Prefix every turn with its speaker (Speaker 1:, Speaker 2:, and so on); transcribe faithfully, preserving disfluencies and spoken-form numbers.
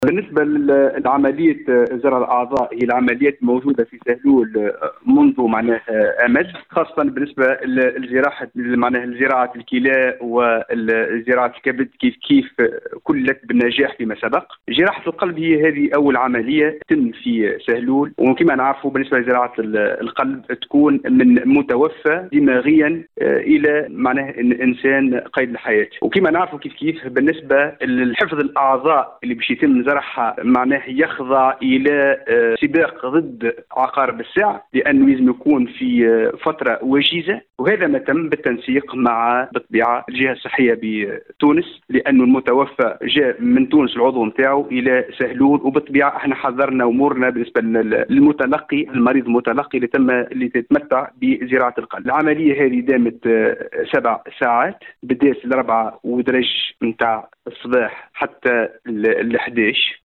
Speaker 1: بالنسبة لعملية زرع الأعضاء، هي العمليات موجودة في سهلول منذ معناه أمد، خاصة بالنسبة للجراحة معناه زراعة الكلى وزراعة الكبد كيف كيف كلت بالنجاح فيما سبق. جراحة القلب هي هذه أول عملية تم في سهلول، وكما نعرفوا بالنسبة لزراعة القلب تكون من متوفى دماغيا إلى معناه إنسان قيد الحياة. وكما نعرفوا كيف كيف بالنسبة لحفظ الأعضاء اللي باش يتم زرعها معناه يخضع إلى سباق ضد عقارب الساعة، لأنه لازم يكون في فترة وجيزة، وهذا ما تم بالتنسيق مع بالطبيعة الجهة الصحية بتونس، لأنه المتوفى جاء من تونس العضو نتاعو إلى سهلول، وبالطبيعة احنا حذرنا أمورنا بالنسبة للمتلقي المريض المتلقي اللي تم اللي تتمتع بزراعة القلب. العملية هذه دامت سبع ساعات، بدات الأربعة ودرج نتاع الصباح حتى ال احد عشر.